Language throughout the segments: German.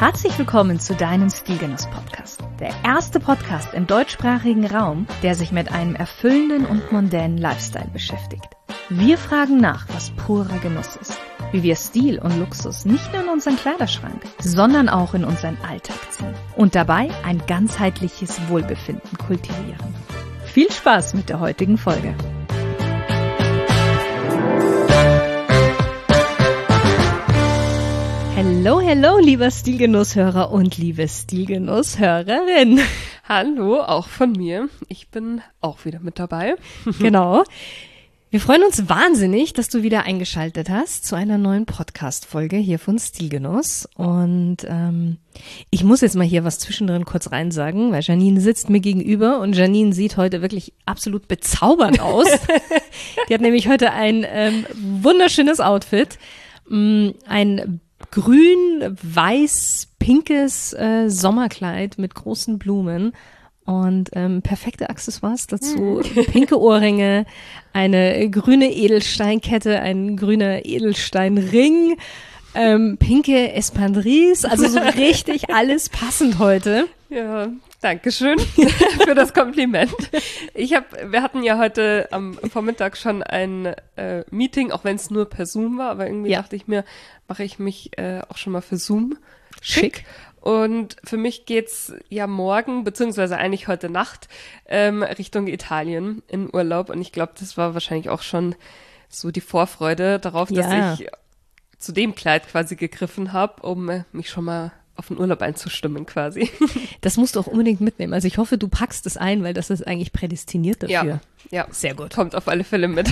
Herzlich willkommen zu deinem Stilgenuss-Podcast. Der erste Podcast im deutschsprachigen Raum, der sich mit einem erfüllenden und mondänen Lifestyle beschäftigt. Wir fragen nach, was purer Genuss ist. Wie wir Stil und Luxus nicht nur in unseren Kleiderschrank, sondern auch in unseren Alltag ziehen. Und dabei ein ganzheitliches Wohlbefinden kultivieren. Viel Spaß mit der heutigen Folge. Hallo, lieber Stilgenusshörer und liebe Stilgenusshörerin. Hallo, auch von mir. Ich bin auch wieder mit dabei. Genau. Wir freuen uns wahnsinnig, dass du wieder eingeschaltet hast zu einer neuen Podcast-Folge hier von Stilgenuss. Und ich muss jetzt mal hier was zwischendrin kurz rein sagen, weil Janine sitzt mir gegenüber und Janine sieht heute wirklich absolut bezaubernd aus. Die hat nämlich heute ein wunderschönes Outfit, ein grün-weiß-pinkes Sommerkleid mit großen Blumen und perfekte Accessoires dazu. Pinke Ohrringe, eine grüne Edelsteinkette, ein grüner Edelsteinring, pinke Espadrilles, also so richtig alles passend heute. Ja, Dankeschön für das Kompliment. Wir hatten ja heute am Vormittag schon ein Meeting, auch wenn es nur per Zoom war, aber irgendwie dachte ich mir, mache ich mich auch schon mal für Zoom schick. Und für mich geht's ja morgen, beziehungsweise eigentlich heute Nacht, Richtung Italien in Urlaub. Und ich glaube, das war wahrscheinlich auch schon so die Vorfreude darauf, dass ich zu dem Kleid quasi gegriffen habe, um mich schon mal auf den Urlaub einzustimmen quasi. Das musst du auch unbedingt mitnehmen. Also ich hoffe, du packst es ein, weil das ist eigentlich prädestiniert dafür. Ja. Sehr gut. Kommt auf alle Fälle mit.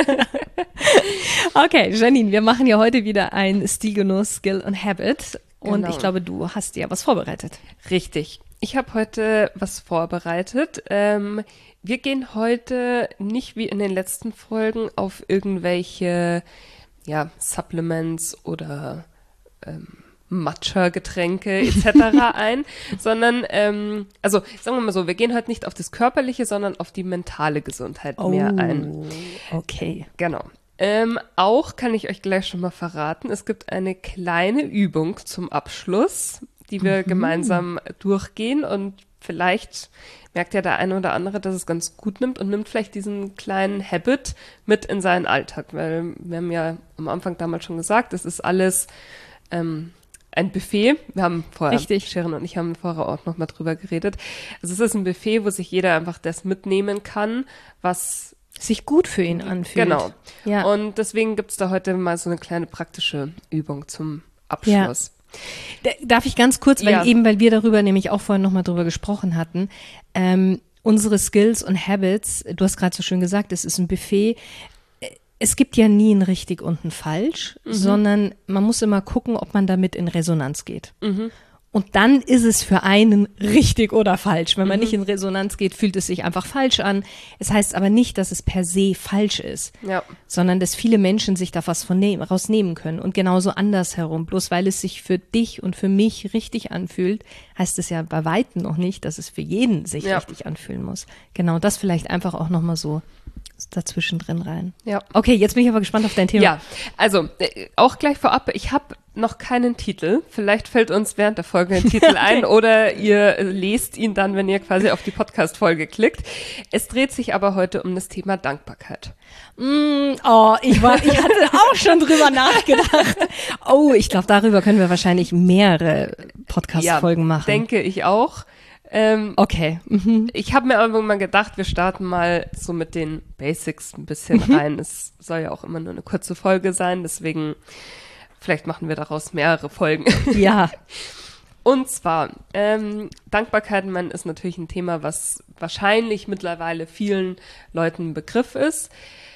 Okay, Janine, wir machen ja heute wieder ein Stilgenuss, Skill und Habit. Und Genau. Ich glaube, du hast dir was vorbereitet. Richtig. Ich habe heute was vorbereitet. Wir gehen heute nicht wie in den letzten Folgen auf irgendwelche Supplements oder Matcha-Getränke etc. ein, sondern, also sagen wir mal so, wir gehen heute nicht auf das Körperliche, sondern auf die mentale Gesundheit mehr ein. Okay. Genau. Auch kann ich euch gleich schon mal verraten, es gibt eine kleine Übung zum Abschluss, die wir gemeinsam durchgehen und vielleicht merkt ja der eine oder andere, dass es ganz gut nimmt und nimmt vielleicht diesen kleinen Habit mit in seinen Alltag, weil wir haben ja am Anfang damals schon gesagt, es ist alles ein Buffet. Wir haben vorher, Sharon und ich haben vorher auch noch mal drüber geredet. Also es ist ein Buffet, wo sich jeder einfach das mitnehmen kann, was sich gut für ihn anfühlt. Genau. Ja. Und deswegen gibt's da heute mal so eine kleine praktische Übung zum Abschluss. Ja. Darf ich ganz kurz, weil wir darüber nämlich auch vorhin noch mal drüber gesprochen hatten, unsere Skills und Habits, du hast gerade so schön gesagt, es ist ein Buffet. Es gibt ja nie ein richtig und ein falsch, sondern man muss immer gucken, ob man damit in Resonanz geht. Und dann ist es für einen richtig oder falsch. Wenn man nicht in Resonanz geht, fühlt es sich einfach falsch an. Es heißt aber nicht, dass es per se falsch ist, sondern dass viele Menschen sich da was rausnehmen können. Und genauso andersherum. Bloß weil es sich für dich und für mich richtig anfühlt, heißt es ja bei Weitem noch nicht, dass es für jeden sich richtig anfühlen muss. Genau, das vielleicht einfach auch nochmal so dazwischen drin rein. Ja. Okay, jetzt bin ich aber gespannt auf dein Thema. Ja, also auch gleich vorab, ich habe noch keinen Titel. Vielleicht fällt uns während der Folge ein Titel ein oder ihr lest ihn dann, wenn ihr quasi auf die Podcast-Folge klickt. Es dreht sich aber heute um das Thema Dankbarkeit. Ich hatte auch schon drüber nachgedacht. Oh, ich glaube, darüber können wir wahrscheinlich mehrere Podcast-Folgen machen. Denke ich auch. Okay. Ich habe mir aber mal gedacht, wir starten mal so mit den Basics ein bisschen rein. Es soll ja auch immer nur eine kurze Folge sein, deswegen vielleicht machen wir daraus mehrere Folgen. Ja. Und zwar, Dankbarkeit, ist natürlich ein Thema, was wahrscheinlich mittlerweile vielen Leuten ein Begriff ist,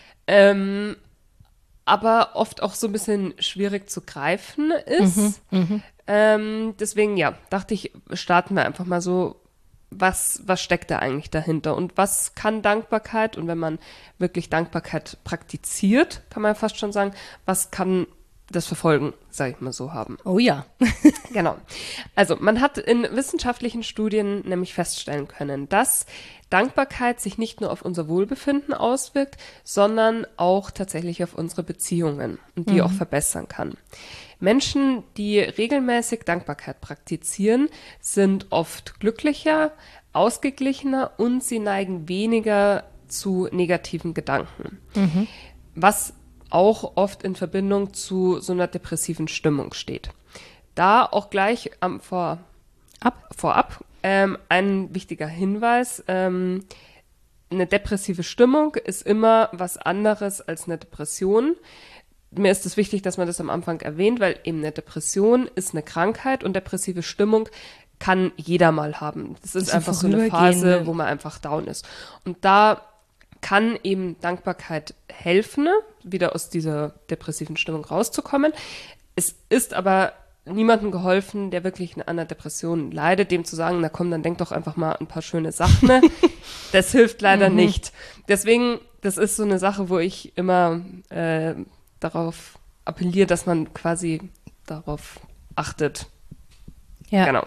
aber oft auch so ein bisschen schwierig zu greifen ist. Deswegen, dachte ich, starten wir einfach mal so, was steckt da eigentlich dahinter und was kann Dankbarkeit, und wenn man wirklich Dankbarkeit praktiziert, kann man fast schon sagen, was kann das Verfolgen, sage ich mal so, haben. Oh ja. Genau. Also man hat in wissenschaftlichen Studien nämlich feststellen können, dass Dankbarkeit sich nicht nur auf unser Wohlbefinden auswirkt, sondern auch tatsächlich auf unsere Beziehungen und die auch verbessern kann. Menschen, die regelmäßig Dankbarkeit praktizieren, sind oft glücklicher, ausgeglichener und sie neigen weniger zu negativen Gedanken. Was auch oft in Verbindung zu so einer depressiven Stimmung steht. Da auch gleich vorab ein wichtiger Hinweis. Eine depressive Stimmung ist immer was anderes als eine Depression. Mir ist es wichtig, dass man das am Anfang erwähnt, weil eben eine Depression ist eine Krankheit und depressive Stimmung kann jeder mal haben. Das ist einfach so eine Phase, wo man einfach down ist. Und da kann eben Dankbarkeit helfen, wieder aus dieser depressiven Stimmung rauszukommen. Es ist aber niemandem geholfen, der wirklich an einer Depression leidet, dem zu sagen, na komm, dann denk doch einfach mal ein paar schöne Sachen. Das hilft leider nicht. Deswegen, das ist so eine Sache, wo ich immer darauf appelliere, dass man quasi darauf achtet. Ja. Genau.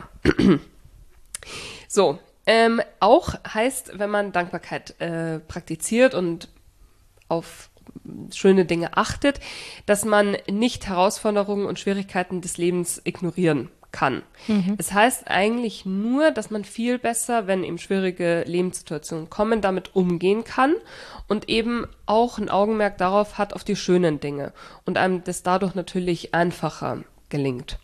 So. Auch heißt, wenn man Dankbarkeit praktiziert und auf schöne Dinge achtet, dass man nicht Herausforderungen und Schwierigkeiten des Lebens ignorieren kann. Es heißt eigentlich nur, dass man viel besser, wenn eben schwierige Lebenssituationen kommen, damit umgehen kann und eben auch ein Augenmerk darauf hat, auf die schönen Dinge und einem das dadurch natürlich einfacher gelingt.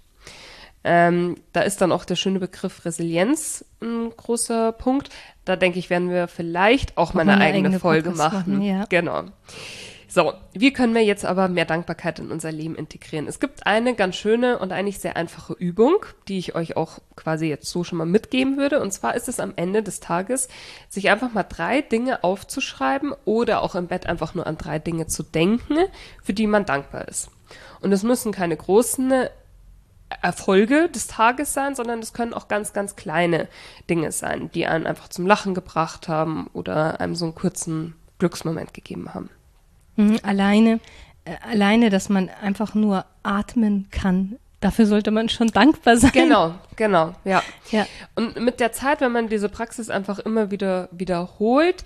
Da ist dann auch der schöne Begriff Resilienz ein großer Punkt. Da denke ich, werden wir vielleicht auch mal eine eigene Folge machen. Ja. Genau. So, wie können wir jetzt aber mehr Dankbarkeit in unser Leben integrieren? Es gibt eine ganz schöne und eigentlich sehr einfache Übung, die ich euch auch quasi jetzt so schon mal mitgeben würde. Und zwar ist es am Ende des Tages, sich einfach mal 3 Dinge aufzuschreiben oder auch im Bett einfach nur an 3 Dinge zu denken, für die man dankbar ist. Und es müssen keine großen Erfolge des Tages sein, sondern es können auch ganz, ganz kleine Dinge sein, die einen einfach zum Lachen gebracht haben oder einem so einen kurzen Glücksmoment gegeben haben. Alleine, dass man einfach nur atmen kann, dafür sollte man schon dankbar sein. Genau, ja. Und mit der Zeit, wenn man diese Praxis einfach immer wieder wiederholt,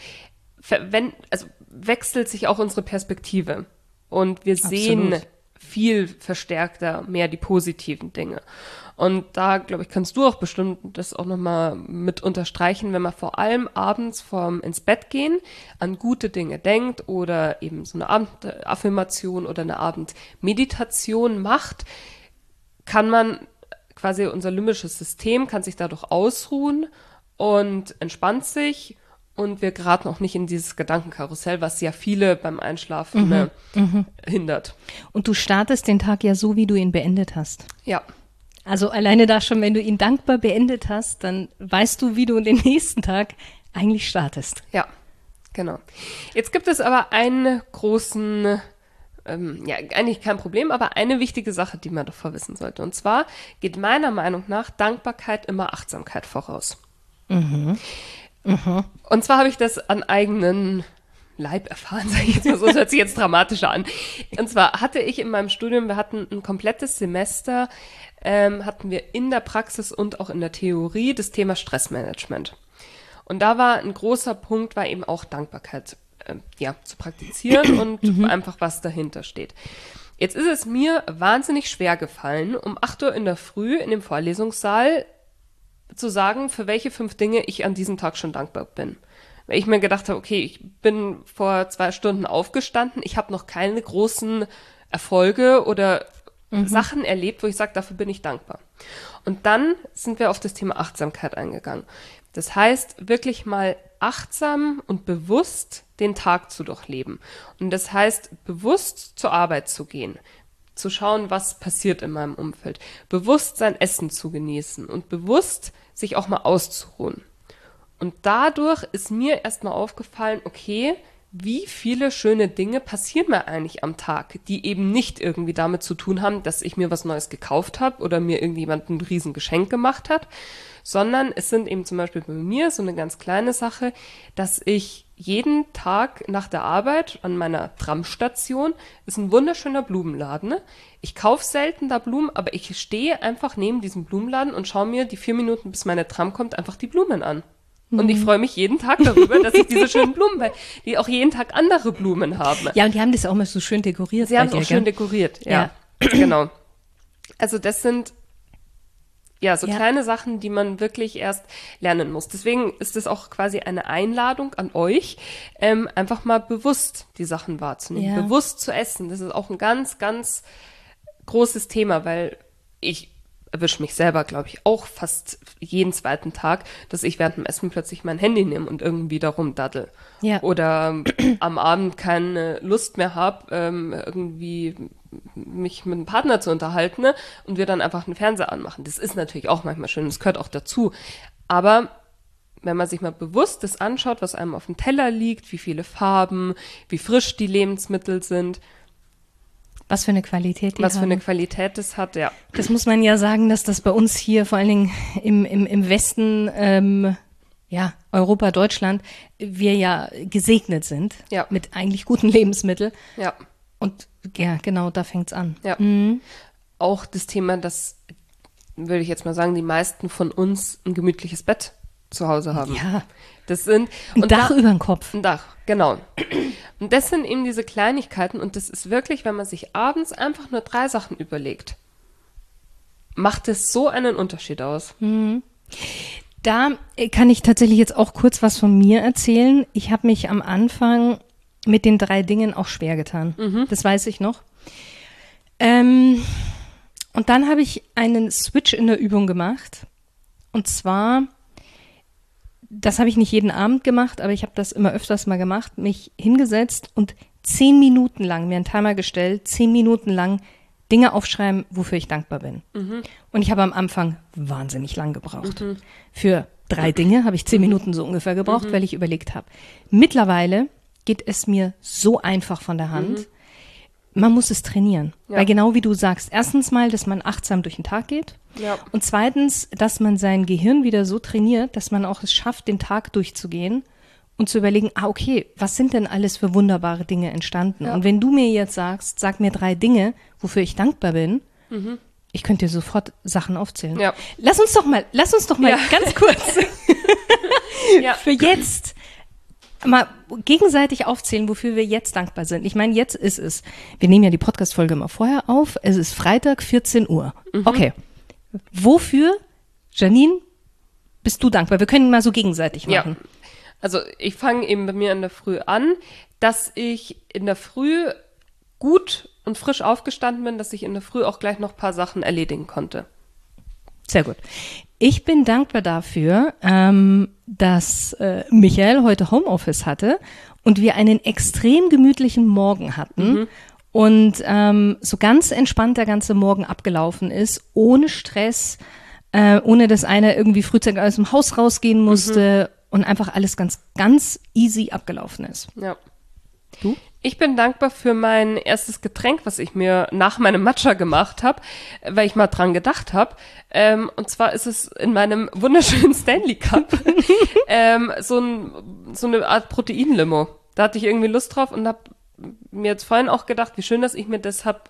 wechselt sich auch unsere Perspektive. Und wir sehen viel verstärkter mehr die positiven Dinge. Und da, glaube ich, kannst du auch bestimmt das auch nochmal mit unterstreichen, wenn man vor allem abends vorm ins Bett gehen an gute Dinge denkt oder eben so eine Abendaffirmation oder eine Abendmeditation macht, kann man quasi unser limbisches System kann sich dadurch ausruhen und entspannt sich. Und wir geraten auch nicht in dieses Gedankenkarussell, was ja viele beim Einschlafen hindert. Und du startest den Tag ja so, wie du ihn beendet hast. Ja. Also alleine da schon, wenn du ihn dankbar beendet hast, dann weißt du, wie du den nächsten Tag eigentlich startest. Ja, genau. Jetzt gibt es aber einen großen, eigentlich kein Problem, aber eine wichtige Sache, die man davor wissen sollte. Und zwar geht meiner Meinung nach Dankbarkeit immer Achtsamkeit voraus. Und zwar habe ich das an eigenen Leib erfahren, sage ich jetzt mal so, das hört sich jetzt dramatischer an. Und zwar hatte ich in meinem Studium, wir hatten ein komplettes Semester, hatten wir in der Praxis und auch in der Theorie das Thema Stressmanagement. Und da war ein großer Punkt, war eben auch Dankbarkeit zu praktizieren und einfach was dahinter steht. Jetzt ist es mir wahnsinnig schwer gefallen, um 8 Uhr in der Früh in dem Vorlesungssaal zu sagen, für welche 5 Dinge ich an diesem Tag schon dankbar bin. Weil ich mir gedacht habe, okay, ich bin vor 2 Stunden aufgestanden, ich habe noch keine großen Erfolge oder Sachen erlebt, wo ich sage, dafür bin ich dankbar. Und dann sind wir auf das Thema Achtsamkeit eingegangen. Das heißt, wirklich mal achtsam und bewusst den Tag zu durchleben. Und das heißt, bewusst zur Arbeit zu gehen, zu schauen, was passiert in meinem Umfeld, bewusst sein Essen zu genießen und bewusst sich auch mal auszuruhen. Und dadurch ist mir erstmal aufgefallen, okay, wie viele schöne Dinge passieren mir eigentlich am Tag, die eben nicht irgendwie damit zu tun haben, dass ich mir was Neues gekauft habe oder mir irgendjemand ein Riesengeschenk gemacht hat, sondern es sind eben zum Beispiel bei mir so eine ganz kleine Sache, dass ich jeden Tag nach der Arbeit an meiner Tramstation ist ein wunderschöner Blumenladen. Ne? Ich kaufe selten da Blumen, aber ich stehe einfach neben diesem Blumenladen und schaue mir die 4 Minuten, bis meine Tram kommt, einfach die Blumen an. Und ich freue mich jeden Tag darüber, dass ich diese schönen Blumen, weil die auch jeden Tag andere Blumen haben. Ja, und die haben das auch mal so schön dekoriert. Sie haben es auch schön dekoriert, ja. Genau. Also das sind kleine Sachen, die man wirklich erst lernen muss. Deswegen ist es auch quasi eine Einladung an euch, einfach mal bewusst die Sachen wahrzunehmen, bewusst zu essen. Das ist auch ein ganz, ganz großes Thema, weil ich erwische mich selber, glaube ich, auch fast jeden zweiten Tag, dass ich während dem Essen plötzlich mein Handy nehme und irgendwie darum daddel. Ja. Oder am Abend keine Lust mehr habe, irgendwie mich mit einem Partner zu unterhalten, ne? Und wir dann einfach einen Fernseher anmachen. Das ist natürlich auch manchmal schön, das gehört auch dazu. Aber wenn man sich mal bewusst das anschaut, was einem auf dem Teller liegt, wie viele Farben, wie frisch die Lebensmittel sind, was für eine Qualität die haben. Was für eine Qualität das hat, ja. Das muss man ja sagen, dass das bei uns hier vor allen Dingen im Westen, Europa, Deutschland, wir ja gesegnet sind mit eigentlich guten Lebensmitteln. Ja. Und ja, genau, da fängt's an. Ja. Auch das Thema, dass, würde ich jetzt mal sagen, die meisten von uns ein gemütliches Bett zu Hause haben. Ja. Das sind ein Dach über dem Kopf. Ein Dach, genau. Und das sind eben diese Kleinigkeiten und das ist wirklich, wenn man sich abends einfach nur 3 Sachen überlegt, macht es so einen Unterschied aus. Da kann ich tatsächlich jetzt auch kurz was von mir erzählen. Ich habe mich am Anfang mit den 3 Dingen auch schwer getan. Das weiß ich noch. Und dann habe ich einen Switch in der Übung gemacht. Und zwar, das habe ich nicht jeden Abend gemacht, aber ich habe das immer öfters mal gemacht, mich hingesetzt und 10 Minuten lang, mir einen Timer gestellt, 10 Minuten lang Dinge aufschreiben, wofür ich dankbar bin. Und ich habe am Anfang wahnsinnig lang gebraucht. Für 3 Dinge habe ich 10 Minuten so ungefähr gebraucht, weil ich überlegt habe. Mittlerweile geht es mir so einfach von der Hand. Man muss es trainieren. Ja. Weil genau wie du sagst, erstens mal, dass man achtsam durch den Tag geht. Ja. Und zweitens, dass man sein Gehirn wieder so trainiert, dass man auch es schafft, den Tag durchzugehen und zu überlegen, okay, was sind denn alles für wunderbare Dinge entstanden? Ja. Und wenn du mir jetzt sagst, sag mir 3 Dinge, wofür ich dankbar bin, ich könnte dir sofort Sachen aufzählen. Ja. Lass uns doch mal ganz kurz für jetzt mal gegenseitig aufzählen, wofür wir jetzt dankbar sind. Ich meine, jetzt ist es, wir nehmen ja die Podcast-Folge mal vorher auf, es ist Freitag, 14 Uhr. Okay. Wofür, Janine, bist du dankbar? Wir können mal so gegenseitig machen. Ja. Also ich fange eben bei mir in der Früh an, dass ich in der Früh gut und frisch aufgestanden bin, dass ich in der Früh auch gleich noch ein paar Sachen erledigen konnte. Sehr gut. Ich bin dankbar dafür, dass Michael heute Homeoffice hatte und wir einen extrem gemütlichen Morgen hatten und so ganz entspannt der ganze Morgen abgelaufen ist, ohne Stress, ohne dass einer irgendwie frühzeitig aus dem Haus rausgehen musste und einfach alles ganz, ganz easy abgelaufen ist. Ja. Du? Ich bin dankbar für mein erstes Getränk, was ich mir nach meinem Matcha gemacht habe, weil ich mal dran gedacht habe. Und zwar ist es in meinem wunderschönen Stanley Cup so eine Art Proteinlimo. Da hatte ich irgendwie Lust drauf und habe mir jetzt vorhin auch gedacht, wie schön, dass ich mir das habe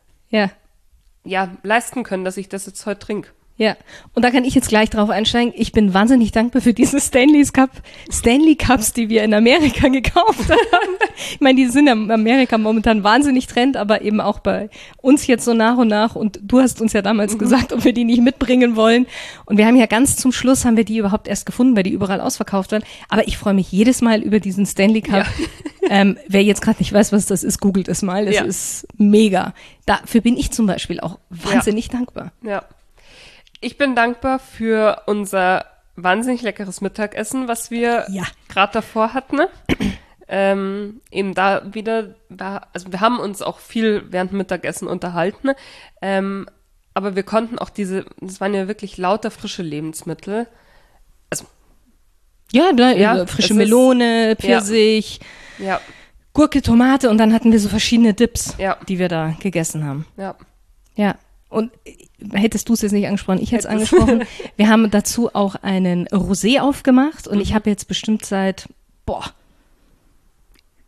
leisten können, dass ich das jetzt heute trinke. Ja, und da kann ich jetzt gleich drauf einsteigen. Ich bin wahnsinnig dankbar für diese Stanley Cups, die wir in Amerika gekauft haben. Ich meine, die sind in Amerika momentan wahnsinnig Trend, aber eben auch bei uns jetzt so nach und nach. Und du hast uns ja damals gesagt, ob wir die nicht mitbringen wollen. Und wir haben ja ganz zum Schluss, haben wir die überhaupt erst gefunden, weil die überall ausverkauft waren. Aber ich freue mich jedes Mal über diesen Stanley Cup. Ja. Wer jetzt gerade nicht weiß, was das ist, googelt es mal. Das ist mega. Dafür bin ich zum Beispiel auch wahnsinnig dankbar. Ja. Ich bin dankbar für unser wahnsinnig leckeres Mittagessen, was wir gerade davor hatten. Eben da wieder, also wir haben uns auch viel während dem Mittagessen unterhalten, aber wir konnten auch das waren ja wirklich lauter frische Lebensmittel. Also frische Melone, Pfirsich, Gurke, Tomate und dann hatten wir so verschiedene Dips, die wir da gegessen haben. Ja. Und hättest du es jetzt nicht angesprochen, ich hätte es angesprochen. Wir haben dazu auch einen Rosé aufgemacht und ich habe jetzt bestimmt seit,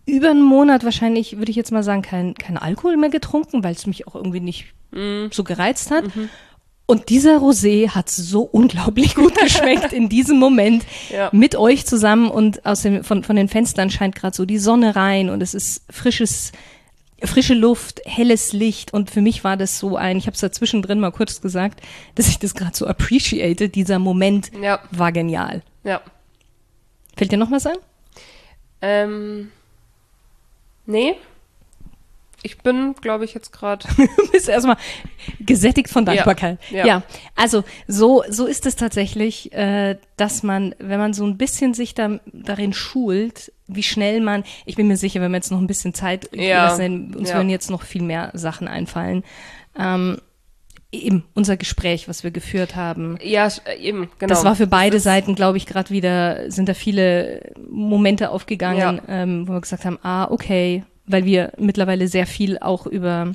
über einen Monat wahrscheinlich, würde ich jetzt mal sagen, kein Alkohol mehr getrunken, weil es mich auch irgendwie nicht so gereizt hat. Und dieser Rosé hat so unglaublich gut geschmeckt in diesem Moment mit euch zusammen und von den Fenstern scheint gerade so die Sonne rein und es ist frische Luft, helles Licht und für mich war das so ich habe es da zwischendrin mal kurz gesagt, dass ich das gerade so appreciate, dieser Moment war genial. Ja. Fällt dir noch was ein? Nee. Ich bin, glaube ich, jetzt gerade. Du bist erstmal gesättigt von Dankbarkeit. Ja. Also so ist es tatsächlich, dass man, wenn man so ein bisschen sich darin schult, wie schnell ich bin mir sicher, wenn wir jetzt noch ein bisschen Zeit lassen, uns würden jetzt noch viel mehr Sachen einfallen. Eben unser Gespräch, was wir geführt haben. Ja, eben, genau. Das war für beide Seiten, glaube ich, gerade wieder, sind da viele Momente aufgegangen, wo wir gesagt haben, okay, weil wir mittlerweile sehr viel auch über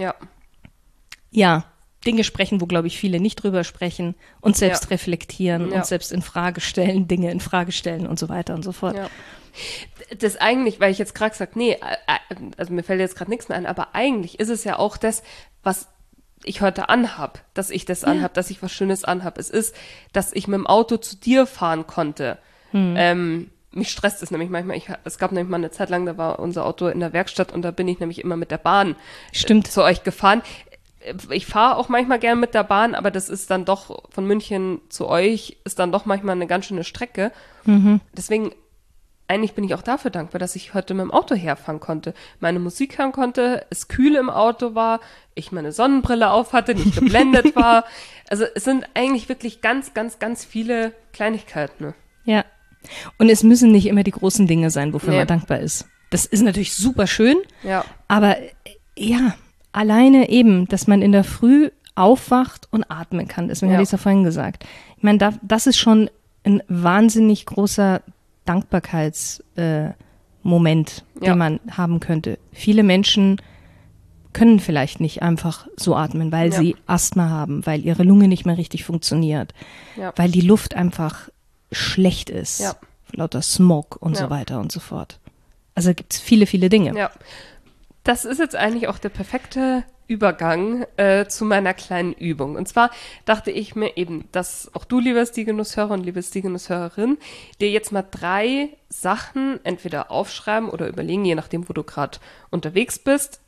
Dinge sprechen, wo, glaube ich, viele nicht drüber sprechen, uns selbst reflektieren, uns selbst in Frage stellen, Dinge in Frage stellen und so weiter und so fort. Ja. Das eigentlich, weil ich jetzt gerade gesagt, also mir fällt jetzt gerade nichts mehr ein, aber eigentlich ist es ja auch das, was ich heute anhab, dass ich das anhab, dass ich was Schönes anhab. Es ist, dass ich mit dem Auto zu dir fahren konnte. Mich stresst es nämlich manchmal. Es gab nämlich mal eine Zeit lang, da war unser Auto in der Werkstatt und da bin ich nämlich immer mit der Bahn zu euch gefahren. Ich fahre auch manchmal gern mit der Bahn, aber das ist dann doch, von München zu euch, ist dann doch manchmal eine ganz schöne Strecke. Deswegen, eigentlich bin ich auch dafür dankbar, dass ich heute mit dem Auto herfahren konnte, meine Musik hören konnte, es kühl im Auto war, ich meine Sonnenbrille auf hatte, nicht geblendet war. Also es sind eigentlich wirklich ganz, ganz, ganz viele Kleinigkeiten. Ne? Ja. Und es müssen nicht immer die großen Dinge sein, wofür man dankbar ist. Das ist natürlich super schön, aber alleine eben, dass man in der Früh aufwacht und atmen kann. Deswegen hatte ich es ja vorhin gesagt. Ich meine, das ist schon ein wahnsinnig großer Dankbarkeitsmoment, den man haben könnte. Viele Menschen können vielleicht nicht einfach so atmen, weil sie Asthma haben, weil ihre Lunge nicht mehr richtig funktioniert, weil die Luft einfach schlecht ist, lauter Smog und so weiter und so fort. Also gibt es viele, viele Dinge. Ja, das ist jetzt eigentlich auch der perfekte Übergang zu meiner kleinen Übung. Und zwar dachte ich mir eben, dass auch du, lieber Stigenuss-Hörer und liebe Stigenuss-Hörerin, dir jetzt mal 3 Sachen entweder aufschreiben oder überlegen, je nachdem, wo du gerade unterwegs bist,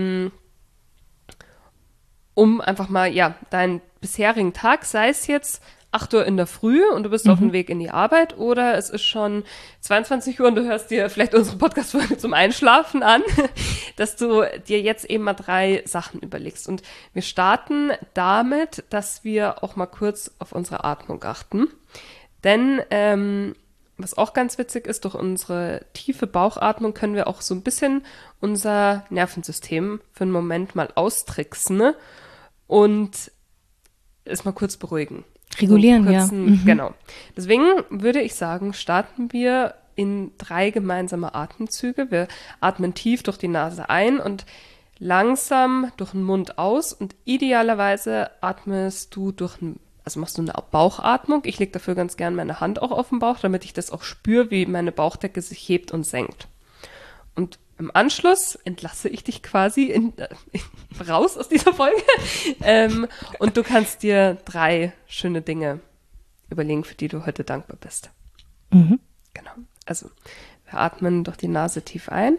um einfach mal, deinen bisherigen Tag, sei es jetzt 8 Uhr in der Früh und du bist auf dem Weg in die Arbeit oder es ist schon 22 Uhr und du hörst dir vielleicht unsere Podcast-Folge zum Einschlafen an, dass du dir jetzt eben mal 3 Sachen überlegst. Und wir starten damit, dass wir auch mal kurz auf unsere Atmung achten. Denn was auch ganz witzig ist, durch unsere tiefe Bauchatmung können wir auch so ein bisschen unser Nervensystem für einen Moment mal austricksen und es mal kurz beruhigen. Regulieren, Genau. Deswegen würde ich sagen, starten wir in 3 gemeinsame Atemzüge. Wir atmen tief durch die Nase ein und langsam durch den Mund aus und idealerweise atmest du machst du eine Bauchatmung. Ich lege dafür ganz gern meine Hand auch auf den Bauch, damit ich das auch spüre, wie meine Bauchdecke sich hebt und senkt. Und im Anschluss entlasse ich dich quasi raus aus dieser Folge und du kannst dir 3 schöne Dinge überlegen, für die du heute dankbar bist. Genau. Also wir atmen durch die Nase tief ein.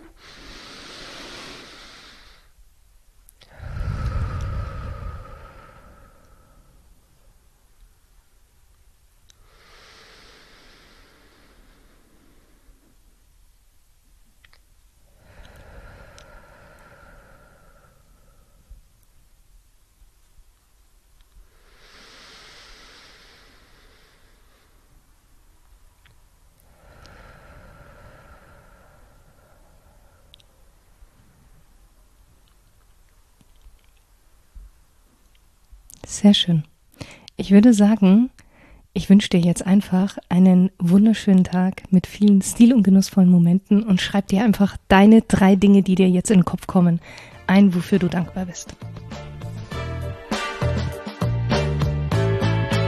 Sehr schön. Ich würde sagen, ich wünsche dir jetzt einfach einen wunderschönen Tag mit vielen stil- und genussvollen Momenten und schreib dir einfach deine 3 Dinge, die dir jetzt in den Kopf kommen, ein, wofür du dankbar bist.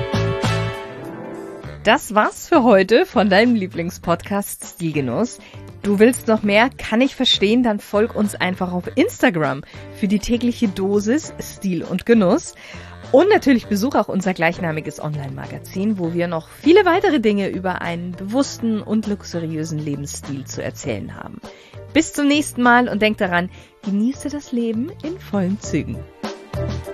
Das war's für heute von deinem Lieblingspodcast Stilgenuss. Du willst noch mehr? Kann ich verstehen, dann folg uns einfach auf Instagram für die tägliche Dosis Stil und Genuss. Und natürlich besuch auch unser gleichnamiges Online-Magazin, wo wir noch viele weitere Dinge über einen bewussten und luxuriösen Lebensstil zu erzählen haben. Bis zum nächsten Mal und denk daran, genieße das Leben in vollen Zügen.